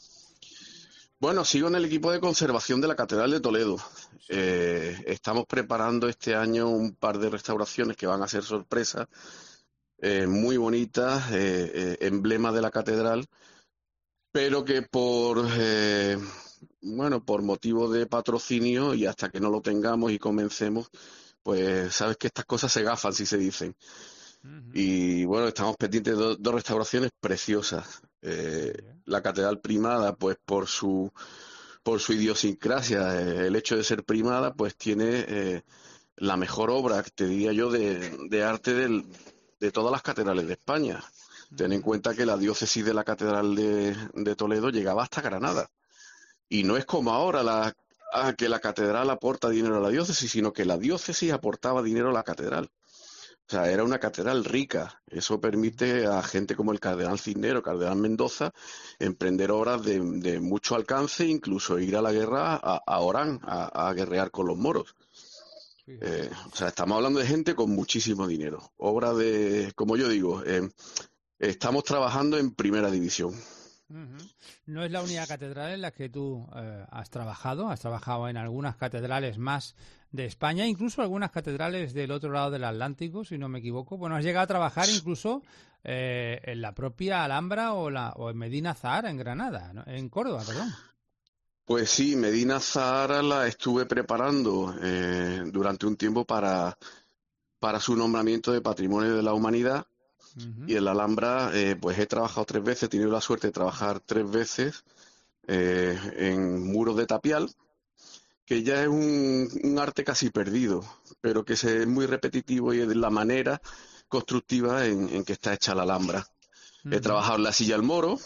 Bueno, sigo en el equipo de conservación de la Catedral de Toledo. Eh, estamos preparando este año un par de restauraciones que van a ser sorpresas, eh, muy bonitas, eh, eh, emblemas de la catedral, pero que por eh, bueno, por motivo de patrocinio, y hasta que no lo tengamos y comencemos, pues sabes que estas cosas se gafan, si se dicen. Uh-huh. Y bueno, estamos pendientes de do, dos restauraciones preciosas. Eh, la catedral primada, pues por su por su idiosincrasia, eh, el hecho de ser primada, pues tiene eh, la mejor obra, te diría yo, de, de arte del, de todas las catedrales de España. Ten en cuenta que la diócesis de la Catedral de, de Toledo llegaba hasta Granada. Y no es como ahora la, a que la catedral aporta dinero a la diócesis, sino que la diócesis aportaba dinero a la catedral. O sea, era una catedral rica. Eso permite a gente como el cardenal Cisneros, cardenal Mendoza, emprender obras de, de mucho alcance, incluso ir a la guerra a, a Orán, a, a guerrear con los moros. Eh, o sea, estamos hablando de gente con muchísimo dinero. Obra de, como yo digo, eh, estamos trabajando en primera división. Uh-huh. No es la única catedral en la que tú eh, has trabajado. Has trabajado en algunas catedrales más de España, incluso algunas catedrales del otro lado del Atlántico, si no me equivoco. Bueno, has llegado a trabajar incluso eh, en la propia Alhambra o, la, o en Medina Zahara, en Granada, ¿no? En Córdoba, perdón. Pues sí, Medina Zahara la estuve preparando eh, durante un tiempo para, para su nombramiento de Patrimonio de la Humanidad. Uh-huh. Y en la Alhambra, eh, pues he trabajado tres veces, he tenido la suerte de trabajar tres veces eh, en muros de tapial, que ya es un, un arte casi perdido, pero que es muy repetitivo y es la manera constructiva en, en que está hecha la Alhambra. Uh-huh. He trabajado en la Silla del Moro.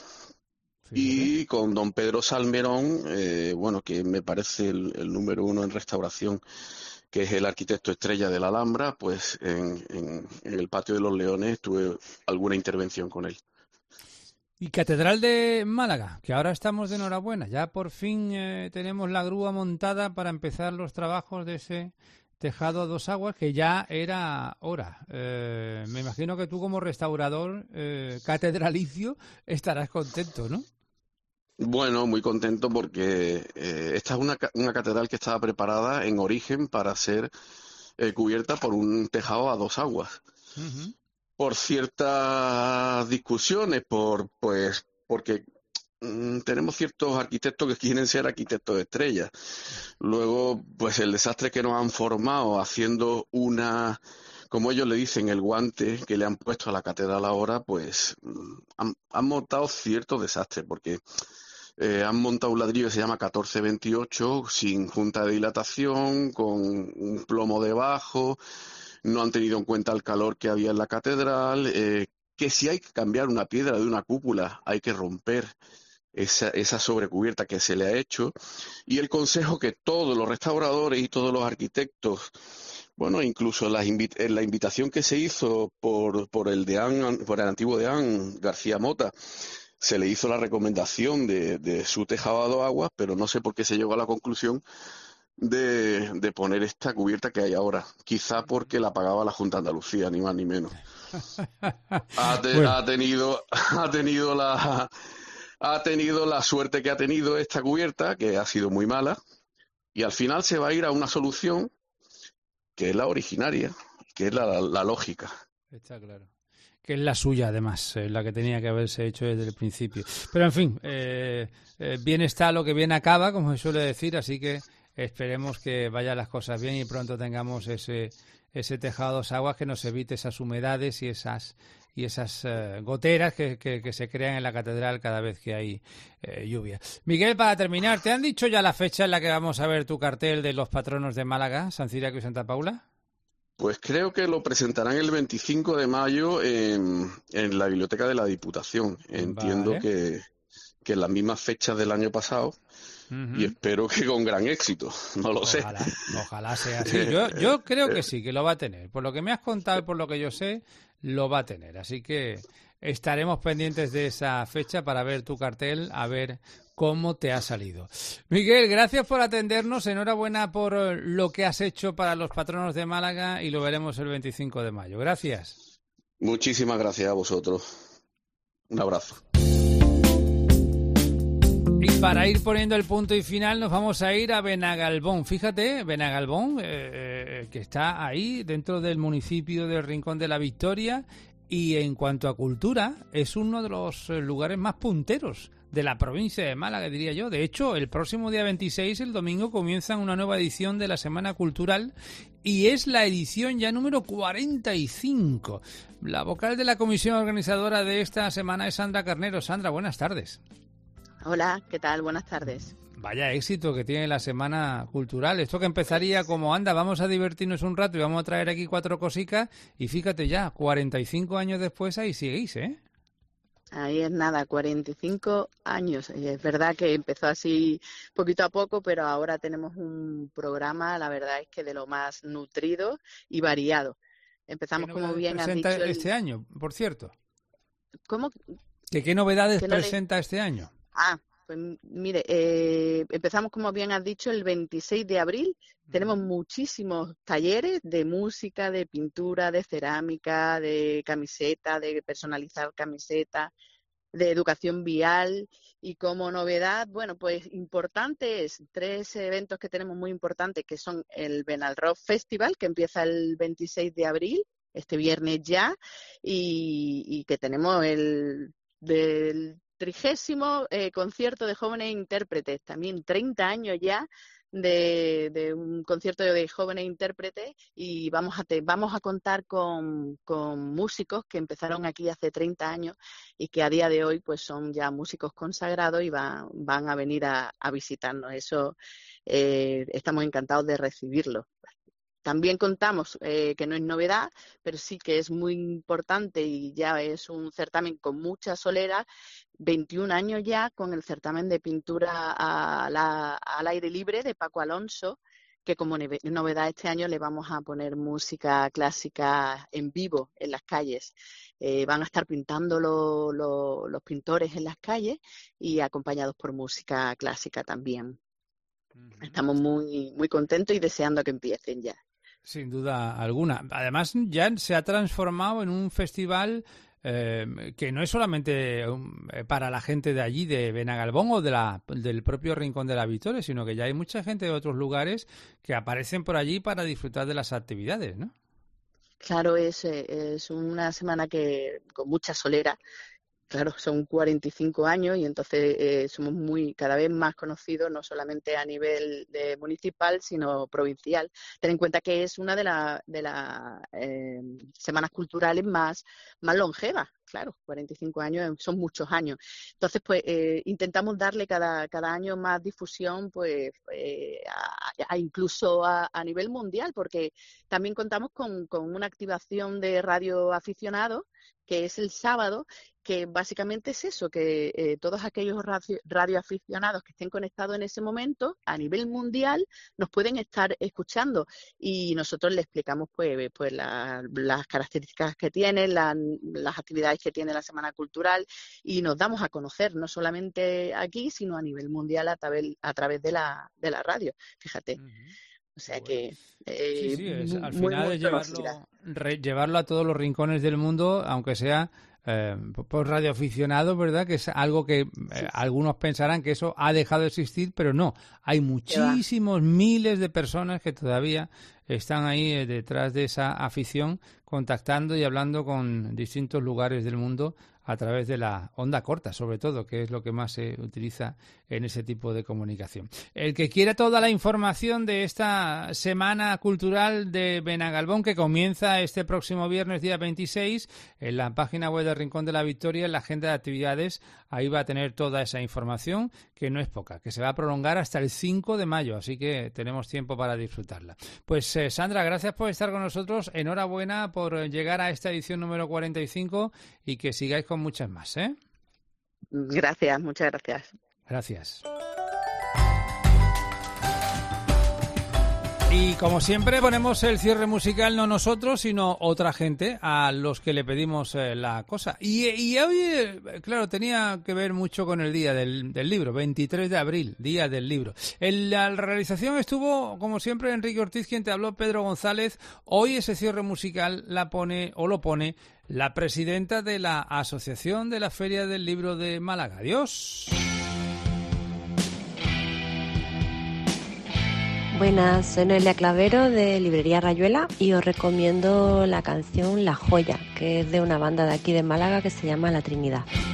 Y con don Pedro Salmerón, eh, bueno, que me parece el, el número uno en restauración, que es el arquitecto estrella de la Alhambra, pues en, en, en el Patio de los Leones tuve alguna intervención con él. Y Catedral de Málaga, que ahora estamos de enhorabuena, ya por fin eh, tenemos la grúa montada para empezar los trabajos de ese tejado a dos aguas, que ya era hora. Eh, me imagino que tú como restaurador eh, catedralicio estarás contento, ¿no? Bueno, muy contento porque eh, esta es una, una catedral que estaba preparada en origen para ser eh, cubierta por un tejado a dos aguas. Uh-huh. Por ciertas discusiones, por pues porque mm, tenemos ciertos arquitectos que quieren ser arquitectos de estrella. Luego, pues el desastre que nos han formado haciendo una, como ellos le dicen, el guante que le han puesto a la catedral ahora, pues han, han montado ciertos desastres, porque Eh, han montado un ladrillo que se llama catorce veintiocho sin junta de dilatación, con un plomo debajo, no han tenido en cuenta el calor que había en la catedral, eh, que si hay que cambiar una piedra de una cúpula hay que romper esa, esa sobrecubierta que se le ha hecho, y el consejo que todos los restauradores y todos los arquitectos, bueno, incluso la, invi- en la invitación que se hizo por, por el deán, por el antiguo deán García Mota, se le hizo la recomendación de, de su tejado a dos aguas, pero no sé por qué se llegó a la conclusión de, de poner esta cubierta que hay ahora. Quizá porque la pagaba la Junta de Andalucía, ni más ni menos. Ha, te, bueno. ha tenido, ha tenido la, ha tenido la suerte que ha tenido esta cubierta, que ha sido muy mala, y al final se va a ir a una solución que es la originaria, que es la, la lógica. Está claro. Que es la suya, además, eh, la que tenía que haberse hecho desde el principio. Pero, en fin, eh, eh, bien está lo que bien acaba, como se suele decir, así que esperemos que vayan las cosas bien y pronto tengamos ese ese tejado a dos aguas que nos evite esas humedades y esas y esas uh, goteras que, que, que se crean en la catedral cada vez que hay eh, lluvia. Miguel, para terminar, ¿te han dicho ya la fecha en la que vamos a ver tu cartel de los patronos de Málaga, San Ciriaco y Santa Paula? Pues creo que lo presentarán el veinticinco de mayo en, en la Biblioteca de la Diputación. Entiendo vale. que, que en las mismas fechas del año pasado, uh-huh. y espero que con gran éxito, no lo ojalá, sé. Ojalá sea así. Yo, yo creo que sí, que lo va a tener. Por lo que me has contado y por lo que yo sé, lo va a tener. Así que estaremos pendientes de esa fecha para ver tu cartel, a ver cómo te ha salido. Miguel, gracias por atendernos, enhorabuena por lo que has hecho para los patronos de Málaga y lo veremos el veinticinco de mayo. Gracias. Muchísimas gracias a vosotros. Un abrazo. Y para ir poniendo el punto y final nos vamos a ir a Benagalbón. Fíjate, Benagalbón, eh, que está ahí dentro del municipio del Rincón de la Victoria, y en cuanto a cultura es uno de los lugares más punteros de la provincia de Málaga, diría yo. De hecho, el próximo día veintiséis, el domingo, comienzan una nueva edición de la Semana Cultural y es la edición ya número cuarenta y cinco. La vocal de la comisión organizadora de esta semana es Sandra Carnero. Sandra, buenas tardes. Hola, ¿qué tal? Buenas tardes. Vaya éxito que tiene la Semana Cultural. Esto que empezaría como, anda, vamos a divertirnos un rato y vamos a traer aquí cuatro cositas, y fíjate ya, cuarenta y cinco años después ahí seguís, ¿eh? Ahí es nada, cuarenta y cinco años. Es verdad que empezó así poquito a poco, pero ahora tenemos un programa, la verdad es que de lo más nutrido y variado. Empezamos, como bien has dicho, el... este año, por cierto. ¿Cómo? ¿Que qué novedades ¿Qué no presenta le... este año? Ah, Pues mire, eh, empezamos, como bien has dicho, el veintiséis de abril. Tenemos muchísimos talleres de música, de pintura, de cerámica, de camiseta, de personalizar camiseta, de educación vial. Y como novedad, bueno, pues importante es tres eventos que tenemos muy importantes, que son el Benalrock Festival, que empieza el veintiséis de abril, este viernes ya, y, y que tenemos el del trigésimo eh, concierto de jóvenes intérpretes, también treinta años ya de, de un concierto de jóvenes intérpretes, y vamos a te, vamos a contar con, con músicos que empezaron aquí hace treinta años y que a día de hoy pues son ya músicos consagrados y van, van a venir a, a visitarnos. Eso eh, estamos encantados de recibirlos. También contamos, eh, que no es novedad, pero sí que es muy importante y ya es un certamen con mucha solera, veintiún años ya con el certamen de pintura a la, al aire libre de Paco Alonso, que como novedad este año le vamos a poner música clásica en vivo en las calles. Eh, van a estar pintando lo, lo, los pintores en las calles y acompañados por música clásica también. Uh-huh. Estamos muy, muy contentos y deseando que empiecen ya. Sin duda alguna. Además, ya se ha transformado en un festival eh, que no es solamente um, para la gente de allí, de Benagalbón o de la, del propio Rincón de la Victoria, sino que ya hay mucha gente de otros lugares que aparecen por allí para disfrutar de las actividades, ¿no? Claro, es, es una semana que con mucha solera. Claro, son cuarenta y cinco años y entonces eh, somos muy cada vez más conocidos, no solamente a nivel de municipal, sino provincial. Ten en cuenta que es una de las de la, eh, semanas culturales más, más longevas. Claro, cuarenta y cinco años son muchos años. Entonces, pues eh, intentamos darle cada, cada año más difusión, pues eh, a, a incluso a, a nivel mundial, porque también contamos con, con una activación de radio aficionados, que es el sábado, que básicamente es eso, que eh, todos aquellos radio, radioaficionados que estén conectados en ese momento a nivel mundial nos pueden estar escuchando y nosotros les explicamos pues, pues la, las características que tiene, la, las actividades que tiene la Semana Cultural y nos damos a conocer no solamente aquí, sino a nivel mundial a través, a través de, la, de la radio, fíjate. Uh-huh. O sea que eh, sí, sí, es, al muy, final muy es llevarlo, re, llevarlo a todos los rincones del mundo, aunque sea eh, por radioaficionados, ¿verdad? Que es algo que eh, sí. algunos pensarán que eso ha dejado de existir, pero no. Hay muchísimos miles de personas que todavía están ahí eh, detrás de esa afición, contactando y hablando con distintos lugares del mundo a través de la onda corta, sobre todo, que es lo que más se utiliza en ese tipo de comunicación. El que quiera toda la información de esta Semana Cultural de Benagalbón, que comienza este próximo viernes, día veintiséis, en la página web del Rincón de la Victoria, en la agenda de actividades, ahí va a tener toda esa información, que no es poca, que se va a prolongar hasta el cinco de mayo, así que tenemos tiempo para disfrutarla. Pues eh, Sandra, gracias por estar con nosotros, enhorabuena por llegar a esta edición número cuarenta y cinco y que sigáis con muchas más, ¿eh? Gracias, muchas gracias. Gracias. Y como siempre ponemos el cierre musical no nosotros, sino otra gente a los que le pedimos eh, la cosa. Y, y hoy, eh, claro, tenía que ver mucho con el día del, del libro, veintitrés de abril, día del libro. En la realización estuvo, como siempre, Enrique Ortiz, quien te habló, Pedro González. Hoy ese cierre musical la pone, o lo pone, la presidenta de la Asociación de la Feria del Libro de Málaga. Adiós. Buenas, soy Noelia Clavero de Librería Rayuela y os recomiendo la canción La Joya, que es de una banda de aquí de Málaga que se llama La Trinidad.